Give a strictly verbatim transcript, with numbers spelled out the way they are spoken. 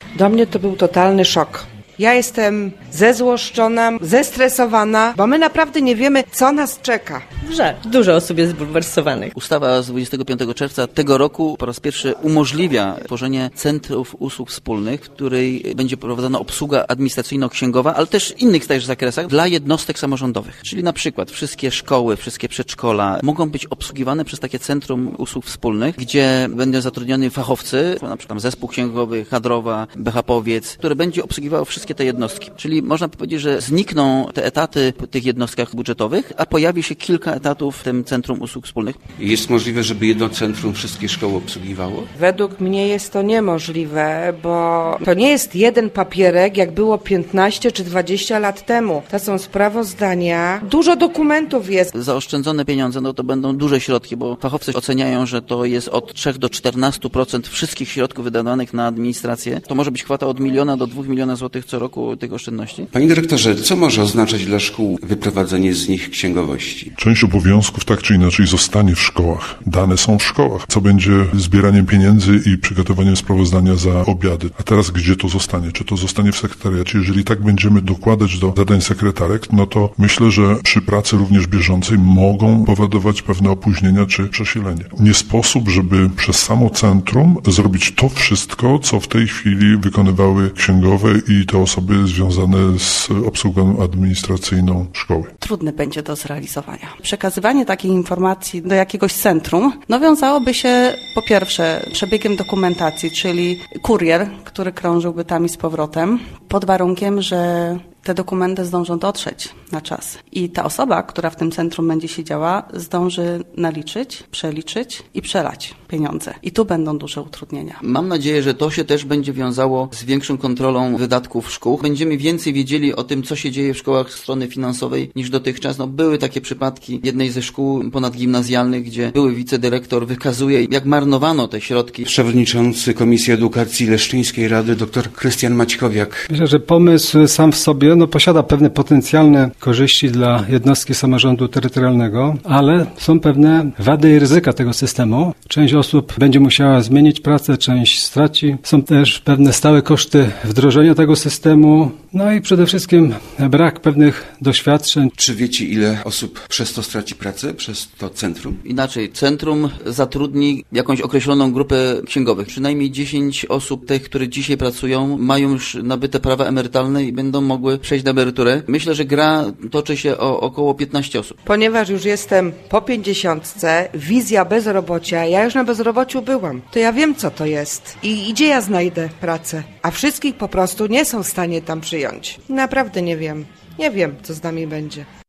Dla mnie to był totalny szok. Ja jestem zezłoszczona, zestresowana, bo my naprawdę nie wiemy, co nas czeka. Że dużo osób jest zbulwersowanych. Ustawa z dwudziestego piątego czerwca tego roku po raz pierwszy umożliwia tworzenie centrów usług wspólnych, w której będzie prowadzona obsługa administracyjno-księgowa, ale też w innych też zakresach dla jednostek samorządowych. Czyli na przykład wszystkie szkoły, wszystkie przedszkola mogą być obsługiwane przez takie centrum usług wspólnych, gdzie będą zatrudnieni fachowcy, na przykład zespół księgowy, kadrowa, behapowiec, które będzie obsługiwało wszystkie te jednostki. Czyli można powiedzieć, że znikną te etaty w tych jednostkach budżetowych, a pojawi się kilka etatów w tym Centrum Usług Wspólnych. Jest możliwe, żeby jedno centrum wszystkie szkoły obsługiwało? Według mnie jest to niemożliwe, bo to nie jest jeden papierek, jak było piętnaście czy dwadzieścia lat temu. To są sprawozdania, dużo dokumentów jest. Zaoszczędzone pieniądze, no to będą duże środki, bo fachowcy oceniają, że to jest od trzech do czternastu procent wszystkich środków wydawanych na administrację. To może być kwota od miliona do dwóch milionów złotych co roku tych oszczędności. Panie dyrektorze, co może oznaczać dla szkół wyprowadzenie z nich księgowości? Część obowiązków tak czy inaczej zostanie w szkołach. Dane są w szkołach. Co będzie zbieraniem pieniędzy i przygotowaniem sprawozdania za obiady? A teraz gdzie to zostanie? Czy to zostanie w sekretariacie? Jeżeli tak będziemy dokładać do zadań sekretarek, no to myślę, że przy pracy również bieżącej mogą powodować pewne opóźnienia czy przesilenie. Nie sposób, żeby przez samo centrum zrobić to wszystko, co w tej chwili wykonywały księgowe i te osoby związane z obsługą administracyjną szkoły. Trudne będzie do zrealizowania. Przekazywanie takiej informacji do jakiegoś centrum no wiązałoby się po pierwsze przebiegiem dokumentacji, czyli kurier, który krążyłby tam i z powrotem, pod warunkiem, że te dokumenty zdążą dotrzeć na czas. I ta osoba, która w tym centrum będzie siedziała, zdąży naliczyć, przeliczyć i przelać pieniądze. I tu będą duże utrudnienia. Mam nadzieję, że to się też będzie wiązało z większą kontrolą wydatków szkół. Będziemy więcej wiedzieli o tym, co się dzieje w szkołach z strony finansowej niż dotychczas. No, były takie przypadki jednej ze szkół ponadgimnazjalnych, gdzie były wicedyrektor wykazuje, jak marnowano te środki. Przewodniczący Komisji Edukacji Leszczyńskiej Rady dr Krystian Maćkowiak. Myślę, że pomysł sam w sobie no, posiada pewne potencjalne korzyści dla jednostki samorządu terytorialnego, ale są pewne wady i ryzyka tego systemu. Część osób będzie musiała zmienić pracę, część straci. Są też pewne stałe koszty wdrożenia tego systemu, no i przede wszystkim brak pewnych doświadczeń. Czy wiecie, ile osób przez to straci pracę, przez to centrum? Inaczej, centrum zatrudni jakąś określoną grupę księgowych. Przynajmniej dziesięć osób, tych, które dzisiaj pracują, mają już nabyte prawa emerytalne i będą mogły przejść na emeryturę. Myślę, że gra toczy się o około piętnaście osób. Ponieważ już jestem po pięćdziesiątce, wizja bezrobocia, ja już na bezrobociu byłam, to ja wiem, co to jest i gdzie ja znajdę pracę. A wszystkich po prostu nie są w stanie tam przyjąć. Naprawdę nie wiem. Nie wiem, co z nami będzie.